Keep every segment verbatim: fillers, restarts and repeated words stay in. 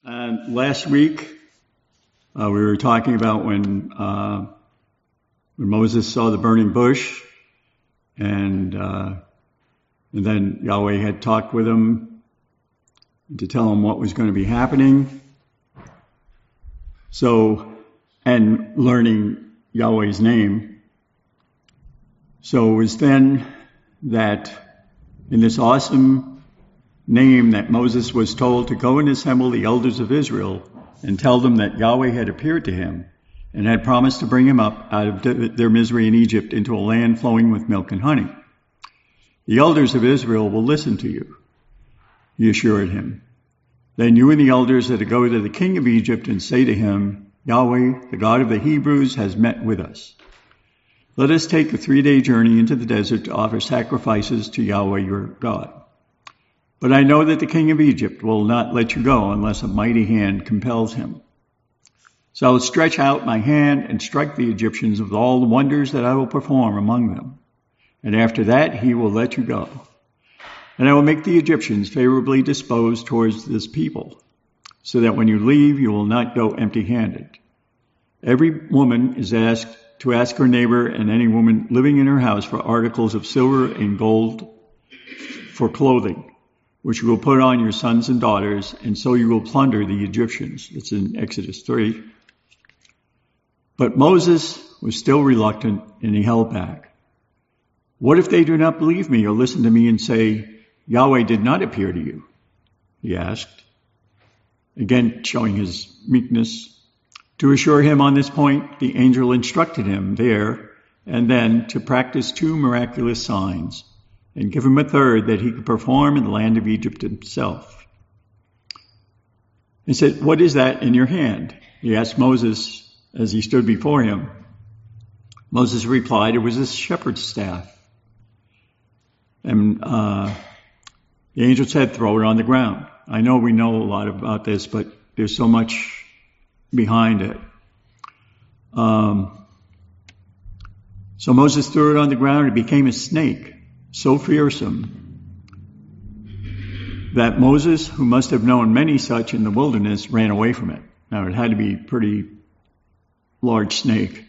Uh, last week, uh, we were talking about when uh, when Moses saw the burning bush, and, uh, and then Yahweh had talked with him to tell him what was going to be happening. So, and learning Yahweh's name. So it was then that in this awesome name that Moses was told to go and assemble the elders of Israel and tell them that Yahweh had appeared to him and had promised to bring him up out of their misery in Egypt into a land flowing with milk and honey. The elders of Israel will listen to you, he assured him. Then you and the elders are to go to the king of Egypt and say to him, Yahweh, the God of the Hebrews, has met with us. Let us take a three-day journey into the desert to offer sacrifices to Yahweh your God. But I know that the king of Egypt will not let you go unless a mighty hand compels him. So I will stretch out my hand and strike the Egyptians with all the wonders that I will perform among them. And after that he will let you go. And I will make the Egyptians favorably disposed towards this people, so that when you leave you will not go empty-handed. Every woman is asked to ask her neighbor and any woman living in her house for articles of silver and gold for clothing, which you will put on your sons and daughters, and so you will plunder the Egyptians. It's in Exodus three. But Moses was still reluctant, and he held back. What if they do not believe me or listen to me and say, Yahweh did not appear to you? He asked, again showing his meekness. To assure him on this point, the angel instructed him there and then to practice two miraculous signs and give him a third that he could perform in the land of Egypt himself. He said, what is that in your hand? He asked Moses as he stood before him. Moses replied, it was a shepherd's staff. And uh, the angel said, throw it on the ground. I know we know a lot about this, but there's so much behind it. Um, so Moses threw it on the ground. It became a snake, so fearsome that Moses, who must have known many such in the wilderness, ran away from it. Now, it had to be a pretty large snake.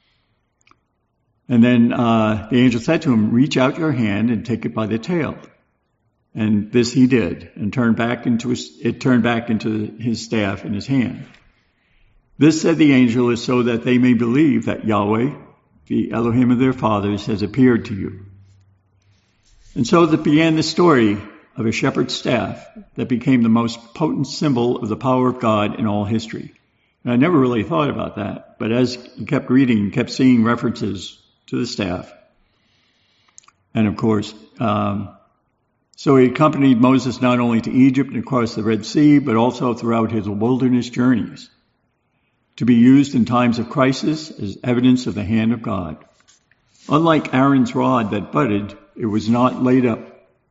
And then uh, the angel said to him, reach out your hand and take it by the tail. And this he did, and turned back into his, it turned back into his staff in his hand. This, said the angel, is so that they may believe that Yahweh, the Elohim of their fathers, has appeared to you. And so that began the story of a shepherd's staff that became the most potent symbol of the power of God in all history. And I never really thought about that, but as you kept reading, you kept seeing references to the staff. And of course, um, so he accompanied Moses not only to Egypt and across the Red Sea, but also throughout his wilderness journeys, to be used in times of crisis as evidence of the hand of God. Unlike Aaron's rod that budded, it was not laid up.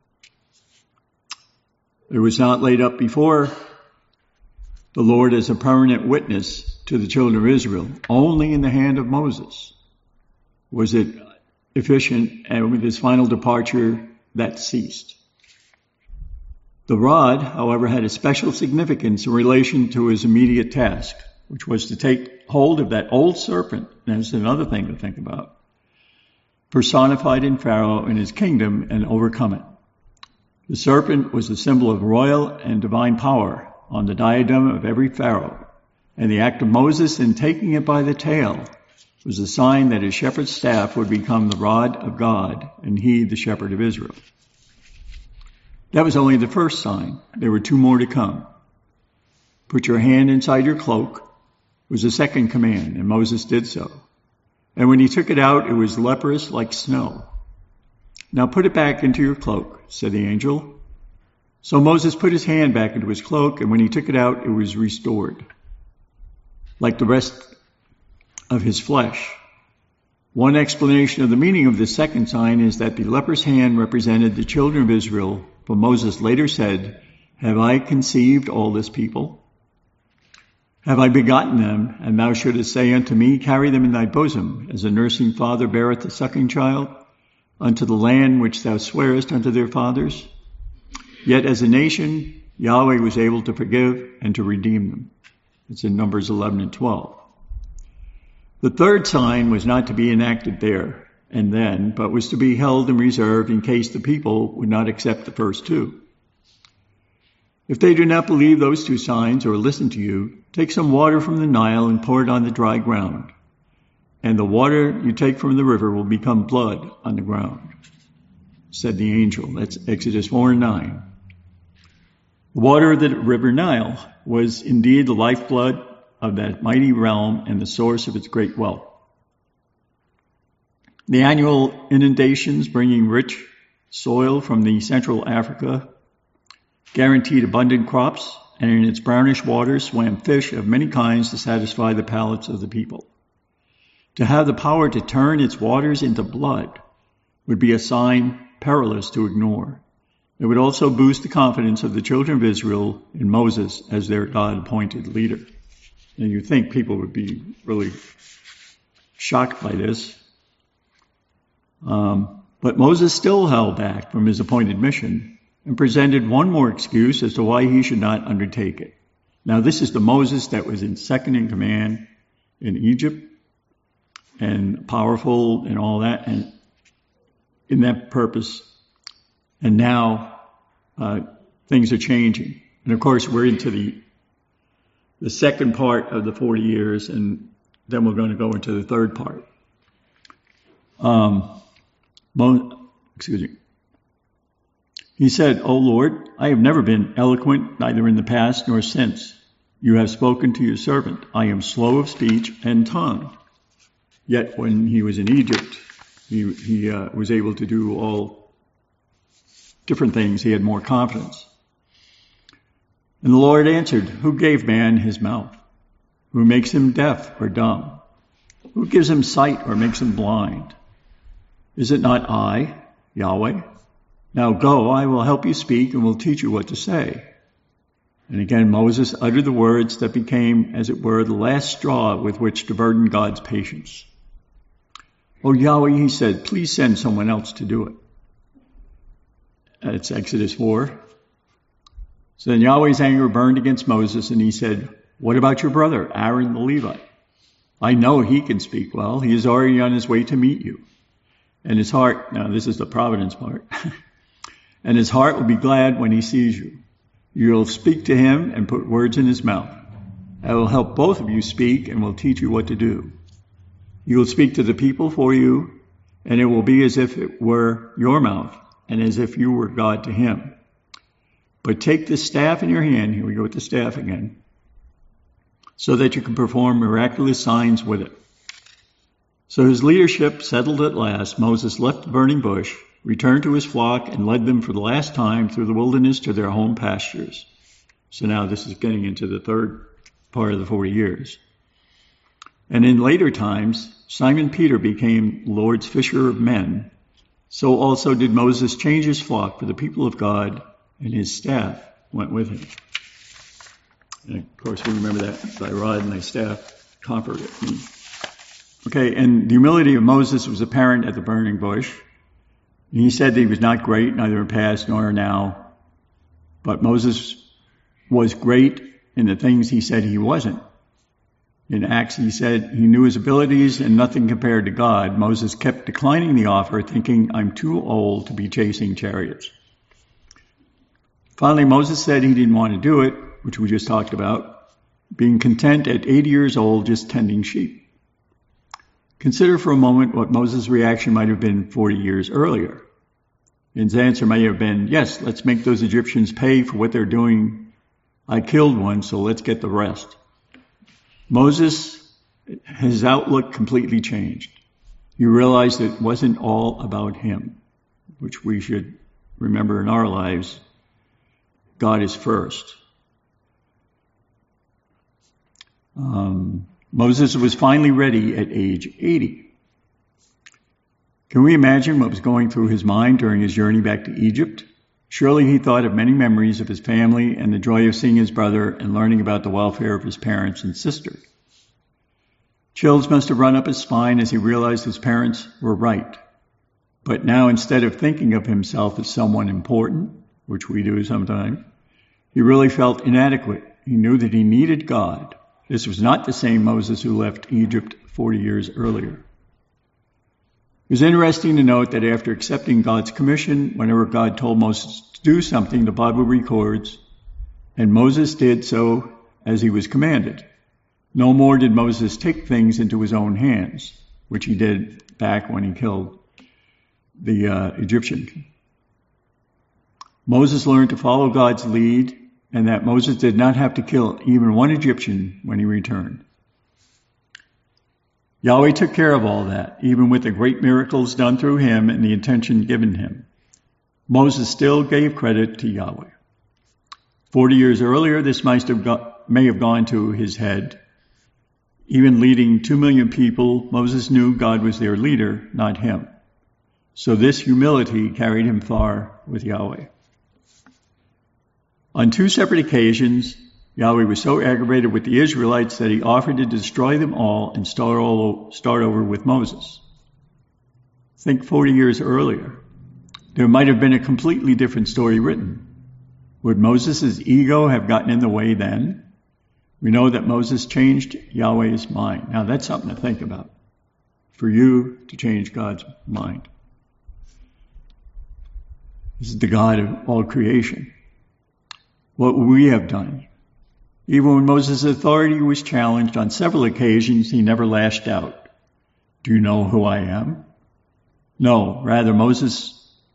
It was not laid up before the Lord as a permanent witness to the children of Israel. Only in the hand of Moses was it efficient, and with his final departure, that ceased. The rod, however, had a special significance in relation to his immediate task, which was to take hold of that old serpent. That's another thing to think about. Personified in Pharaoh and his kingdom, and overcome it. The serpent was a symbol of royal and divine power on the diadem of every Pharaoh, and the act of Moses in taking it by the tail was a sign that his shepherd's staff would become the rod of God, and he the shepherd of Israel. That was only the first sign. There were two more to come. Put your hand inside your cloak was the second command, and Moses did so. And when he took it out, it was leprous like snow. Now put it back into your cloak, said the angel. So Moses put his hand back into his cloak, and when he took it out, it was restored, like the rest of his flesh. One explanation of the meaning of this second sign is that the leper's hand represented the children of Israel, but Moses later said, have I conceived all this people? Have I begotten them? And thou shouldest say unto me, carry them in thy bosom, as a nursing father beareth a sucking child, unto the land which thou swearest unto their fathers. Yet as a nation Yahweh was able to forgive and to redeem them. It's in Numbers eleven and twelve. The third sign was not to be enacted there and then, but was to be held and reserved in case the people would not accept the first two. If they do not believe those two signs or listen to you, take some water from the Nile and pour it on the dry ground. And the water you take from the river will become blood on the ground, said the angel. That's Exodus four and nine. The water of the river Nile was indeed the lifeblood of that mighty realm and the source of its great wealth. The annual inundations bringing rich soil from the Central Africa guaranteed abundant crops, and in its brownish waters swam fish of many kinds to satisfy the palates of the people. To have the power to turn its waters into blood would be a sign perilous to ignore. It would also boost the confidence of the children of Israel in Moses as their God-appointed leader. And you think people would be really shocked by this. Um, but Moses still held back from his appointed mission and presented one more excuse as to why he should not undertake it. Now, this is the Moses that was in second in command in Egypt and powerful and all that, and in that purpose. And now uh, things are changing. And of course, we're into the the second part of the forty years, and then we're going to go into the third part. Um, Mo- excuse me. He said, "O Lord, I have never been eloquent, neither in the past nor since. You have spoken to your servant. I am slow of speech and tongue." Yet when he was in Egypt, he, he uh, was able to do all different things. He had more confidence. And the Lord answered, "Who gave man his mouth? Who makes him deaf or dumb? Who gives him sight or makes him blind? Is it not I, Yahweh? Now go, I will help you speak and will teach you what to say." And again Moses uttered the words that became, as it were, the last straw with which to burden God's patience. "O Yahweh," he said, "please send someone else to do it." That's Exodus four. So then Yahweh's anger burned against Moses, and he said, "What about your brother, Aaron the Levite? I know he can speak well. He is already on his way to meet you. And his heart," now this is the providence part, "and his heart will be glad when he sees you. You will speak to him and put words in his mouth. I will help both of you speak and will teach you what to do. You will speak to the people for you, and it will be as if it were your mouth and as if you were God to him. But take this staff in your hand," here we go with the staff again, "so that you can perform miraculous signs with it." So his leadership settled at last, Moses left the burning bush, returned to his flock, and led them for the last time through the wilderness to their home pastures. So now this is getting into the third part of the forty years. And in later times, Simon Peter became the Lord's fisher of men. So also did Moses change his flock for the people of God, and his staff went with him. And of course, we remember that thy rod and thy staff comforted me. Okay, and the humility of Moses was apparent at the burning bush. He said that he was not great, neither in past nor now. But Moses was great in the things he said he wasn't. In Acts, he said he knew his abilities and nothing compared to God. Moses kept declining the offer, thinking, "I'm too old to be chasing chariots." Finally, Moses said he didn't want to do it, which we just talked about, being content at eighty years old just tending sheep. Consider for a moment what Moses' reaction might have been forty years earlier. His answer may have been, "Yes, let's make those Egyptians pay for what they're doing. I killed one, so let's get the rest." Moses, his outlook completely changed. He realized it wasn't all about him, which we should remember in our lives. God is first. Um, Moses was finally ready at age eighty. Can we imagine what was going through his mind during his journey back to Egypt? Surely he thought of many memories of his family and the joy of seeing his brother and learning about the welfare of his parents and sister. Chills must have run up his spine as he realized his parents were right. But now, instead of thinking of himself as someone important, which we do sometimes, He really felt inadequate. He knew that he needed God. This was not the same Moses who left Egypt forty years earlier. It was interesting to note that after accepting God's commission, whenever God told Moses to do something, the Bible records, and Moses did so as he was commanded. No more did Moses take things into his own hands, which he did back when he killed the uh, Egyptian. Moses learned to follow God's lead, and that Moses did not have to kill even one Egyptian when he returned. Yahweh took care of all that, even with the great miracles done through him and the attention given him. Moses still gave credit to Yahweh. Forty years earlier, this might have got, may have gone to his head. Even leading two million people, Moses knew God was their leader, not him. So this humility carried him far with Yahweh. On two separate occasions, Yahweh was so aggravated with the Israelites that he offered to destroy them all and start, all, start over with Moses. Think forty years earlier. There might have been a completely different story written. Would Moses' ego have gotten in the way then? We know that Moses changed Yahweh's mind. Now that's something to think about. For you to change God's mind. This is the God of all creation. What would we have done? Even when Moses' authority was challenged on several occasions, he never lashed out. Do you know who I am? No, rather Moses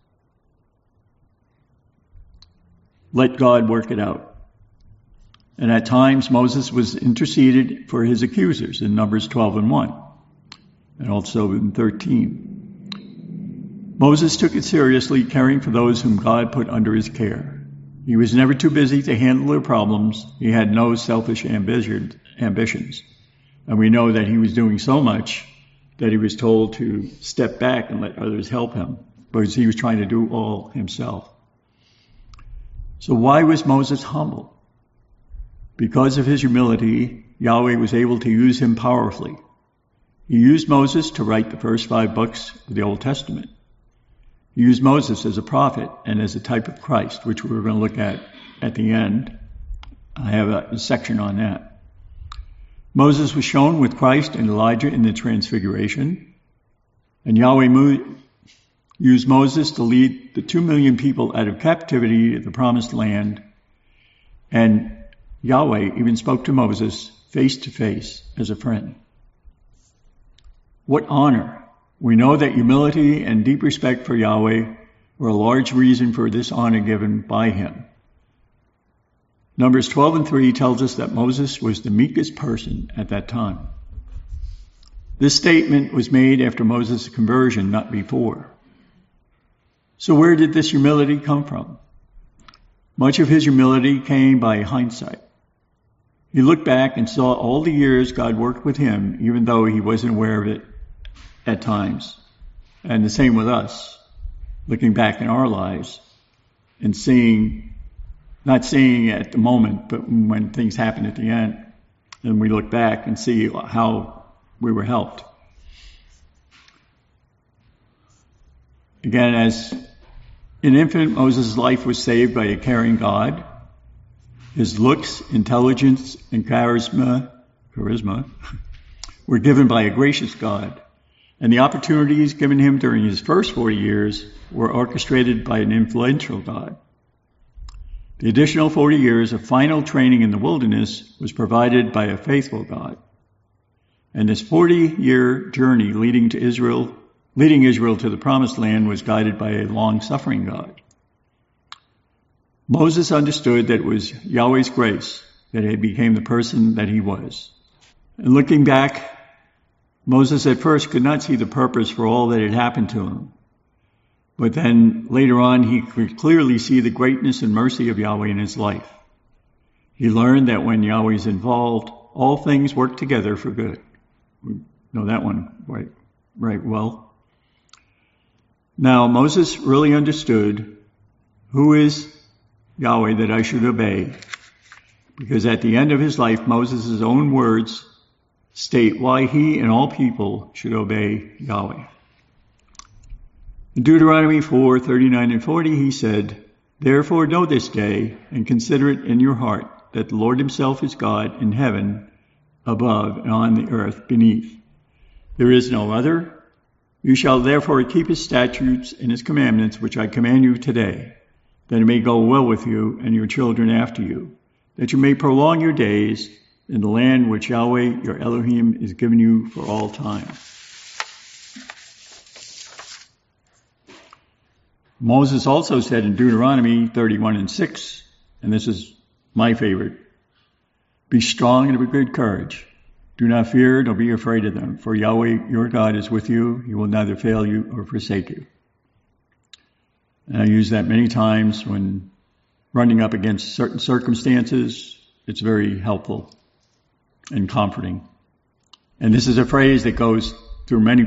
let God work it out. And at times Moses was interceded for his accusers in Numbers twelve and one, and also in thirteen. Moses took it seriously, caring for those whom God put under his care. He was never too busy to handle their problems. He had no selfish ambition, ambitions. And we know that he was doing so much that he was told to step back and let others help him, because he was trying to do all himself. So why was Moses humble? Because of his humility, Yahweh was able to use him powerfully. He used Moses to write the first five books of the Old Testament. He used Moses as a prophet and as a type of Christ, which we're going to look at at the end. I have a, a section on that. Moses was shown with Christ and Elijah in the Transfiguration, and Yahweh moved, used Moses to lead the two million people out of captivity to the Promised Land, and Yahweh even spoke to Moses face to face as a friend. What honor! We know that humility and deep respect for Yahweh were a large reason for this honor given by him. Numbers twelve and three tells us that Moses was the meekest person at that time. This statement was made after Moses' conversion, not before. So where did this humility come from? Much of his humility came by hindsight. He looked back and saw all the years God worked with him, even though he wasn't aware of it at times. And the same with us, looking back in our lives and seeing, not seeing it at the moment, but when things happen at the end, and we look back and see how we were helped. Again, as an infant, Moses' life was saved by a caring God. His looks, intelligence, and charisma, charisma were given by a gracious God. And the opportunities given him during his first forty years were orchestrated by an influential God. The additional forty years of final training in the wilderness was provided by a faithful God. And this forty-year journey leading to Israel, leading Israel to the Promised Land was guided by a long-suffering God. Moses understood that it was Yahweh's grace that he became the person that he was. And looking back, Moses at first could not see the purpose for all that had happened to him. But then later on, he could clearly see the greatness and mercy of Yahweh in his life. He learned that when Yahweh is involved, all things work together for good. We know that one right, right well. Now, Moses really understood who is Yahweh that I should obey, because at the end of his life, Moses' own words state why he and all people should obey Yahweh. In Deuteronomy four, thirty-nine and forty, he said, Therefore know this day, and consider it in your heart, that the Lord himself is God in heaven above and on the earth beneath. There is no other. You shall therefore keep his statutes and his commandments, which I command you today, that it may go well with you and your children after you, that you may prolong your days in the land which Yahweh your Elohim is giving you for all time. Moses also said in Deuteronomy thirty-one and six, and this is my favorite, be strong and of good courage. Do not fear, nor be afraid of them, for Yahweh your God is with you. He will neither fail you or forsake you. And I use that many times when running up against certain circumstances. It's very helpful and comforting. And this is a phrase that goes through many,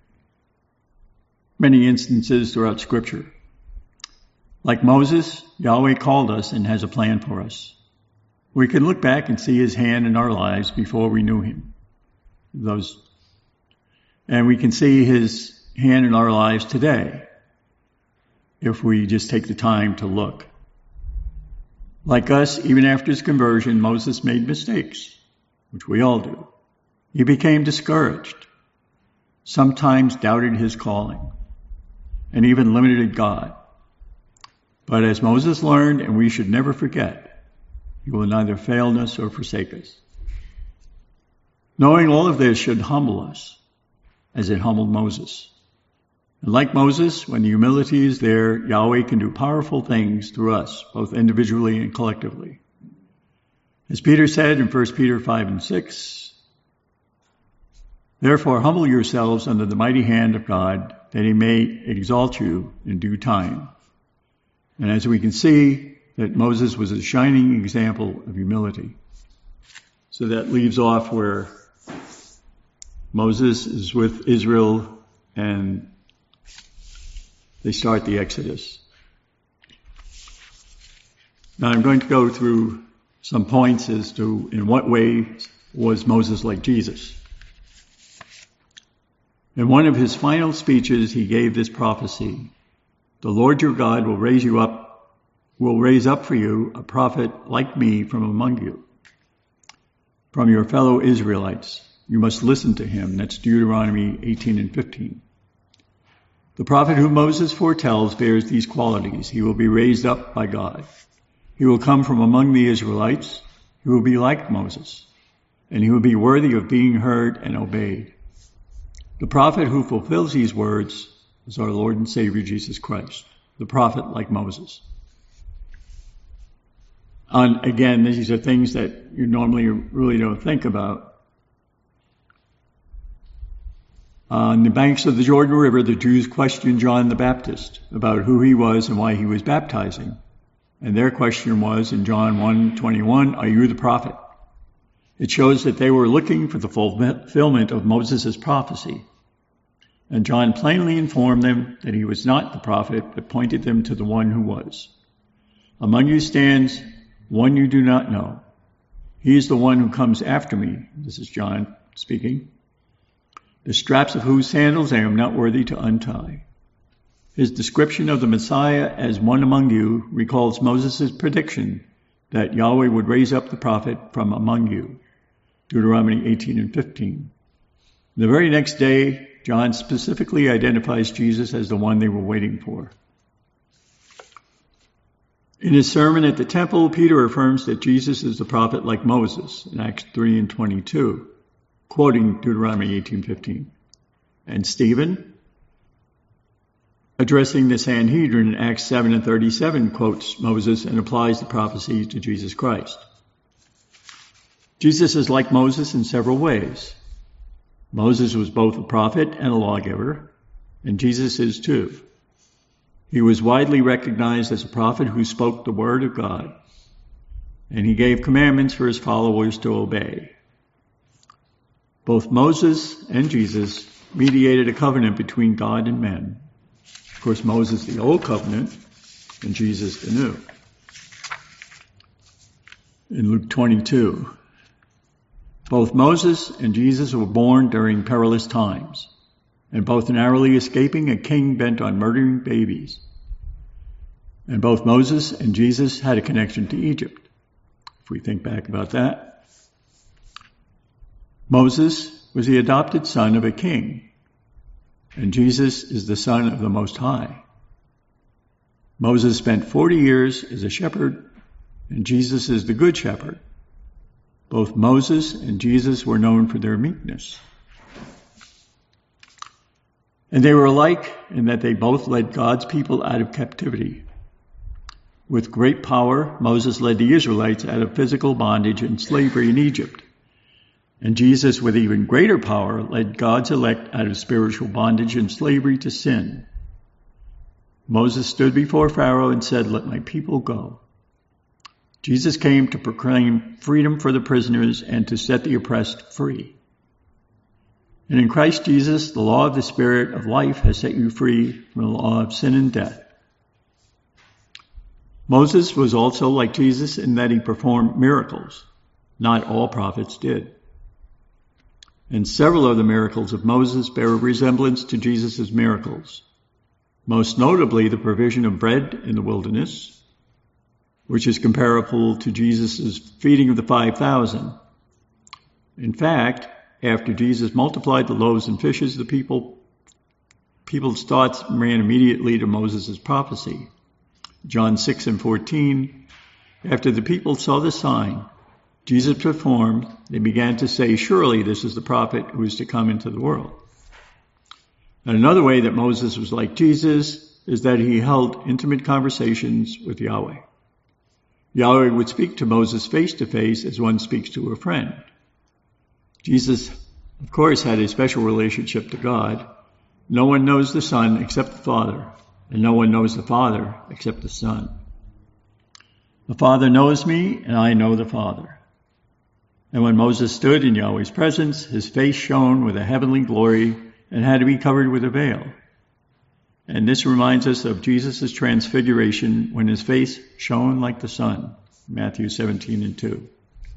many instances throughout Scripture. Like Moses, Yahweh called us and has a plan for us. We can look back and see his hand in our lives before we knew him. Those, and we can see his hand in our lives today if we just take the time to look. Like us, even after his conversion, Moses made mistakes, which we all do. He became discouraged, sometimes doubted his calling, and even limited God. But as Moses learned, and we should never forget, he will neither fail us or forsake us. Knowing all of this should humble us, as it humbled Moses. And like Moses, when the humility is there, Yahweh can do powerful things through us, both individually and collectively. As Peter said in First Peter five and six, therefore humble yourselves under the mighty hand of God, that he may exalt you in due time. And as we can see, that Moses was a shining example of humility. So that leaves off where Moses is with Israel and they start the Exodus. Now I'm going to go through some points as to in what way was Moses like Jesus. In one of his final speeches, he gave this prophecy: the Lord your God will raise you up, will raise up for you a prophet like me from among you, from your fellow Israelites. You must listen to him. That's Deuteronomy eighteen and fifteen. The prophet whom Moses foretells bears these qualities. He will be raised up by God. He will come from among the Israelites. He will be like Moses, and he will be worthy of being heard and obeyed. The prophet who fulfills these words is our Lord and Savior Jesus Christ, the prophet like Moses. And again, these are things that you normally really don't think about. On the banks of the Jordan River, the Jews questioned John the Baptist about who he was and why he was baptizing. And their question was in John one twenty-one, are you the prophet? It shows that they were looking for the fulfillment of Moses' prophecy. And John plainly informed them that he was not the prophet, but pointed them to the one who was. Among you stands one you do not know. He is the one who comes after me. This is John speaking. The straps of whose sandals I am not worthy to untie. His description of the Messiah as one among you recalls Moses' prediction that Yahweh would raise up the prophet from among you. Deuteronomy eighteen and fifteen. The very next day, John specifically identifies Jesus as the one they were waiting for. In his sermon at the temple, Peter affirms that Jesus is the prophet like Moses in Acts three and twenty-two. Quoting Deuteronomy eighteen fifteen. And Stephen, addressing the Sanhedrin in Acts seven and thirty-seven, quotes Moses and applies the prophecy to Jesus Christ. Jesus is like Moses in several ways. Moses was both a prophet and a lawgiver, and Jesus is too. He was widely recognized as a prophet who spoke the word of God, and he gave commandments for his followers to obey. Both Moses and Jesus mediated a covenant between God and men. Of course, Moses the old covenant and Jesus the new. In Luke twenty-two, both Moses and Jesus were born during perilous times, and both narrowly escaping a king bent on murdering babies. And both Moses and Jesus had a connection to Egypt. If we think back about that, Moses was the adopted son of a king, and Jesus is the son of the Most High. Moses spent forty years as a shepherd, and Jesus is the good shepherd. Both Moses and Jesus were known for their meekness. And they were alike in that they both led God's people out of captivity. With great power, Moses led the Israelites out of physical bondage and slavery in Egypt. And Jesus, with even greater power, led God's elect out of spiritual bondage and slavery to sin. Moses stood before Pharaoh and said, "Let my people go." Jesus came to proclaim freedom for the prisoners and to set the oppressed free. And in Christ Jesus, the law of the Spirit of life has set you free from the law of sin and death. Moses was also like Jesus in that he performed miracles. Not all prophets did. And several of the miracles of Moses bear a resemblance to Jesus' miracles. Most notably, the provision of bread in the wilderness, which is comparable to Jesus' feeding of the five thousand. In fact, after Jesus multiplied the loaves and fishes, the people, people's thoughts ran immediately to Moses' prophecy. John six and fourteen, after the people saw the sign Jesus performed, they began to say, "Surely this is the prophet who is to come into the world." And another way that Moses was like Jesus is that he held intimate conversations with Yahweh. Yahweh would speak to Moses face to face as one speaks to a friend. Jesus, of course, had a special relationship to God. No one knows the Son except the Father, and no one knows the Father except the Son. The Father knows me, and I know the Father. And when Moses stood in Yahweh's presence, his face shone with a heavenly glory and had to be covered with a veil. And this reminds us of Jesus' transfiguration when his face shone like the sun, Matthew seventeen and two.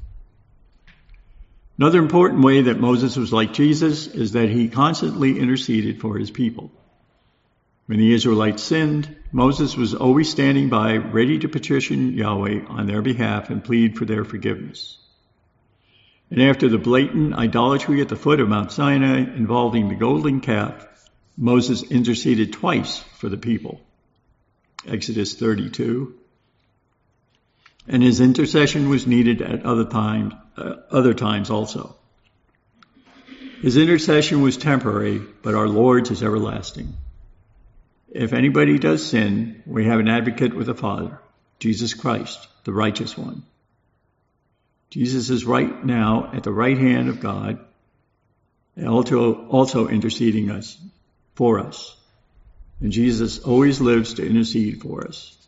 Another important way that Moses was like Jesus is that he constantly interceded for his people. When the Israelites sinned, Moses was always standing by, ready to petition Yahweh on their behalf and plead for their forgiveness. And after the blatant idolatry at the foot of Mount Sinai involving the golden calf, Moses interceded twice for the people, Exodus thirty-two. And his intercession was needed at other times, uh, other times also. His intercession was temporary, but our Lord's is everlasting. If anybody does sin, we have an advocate with the Father, Jesus Christ, the righteous one. Jesus is right now at the right hand of God, and also, also interceding us for us. And Jesus always lives to intercede for us.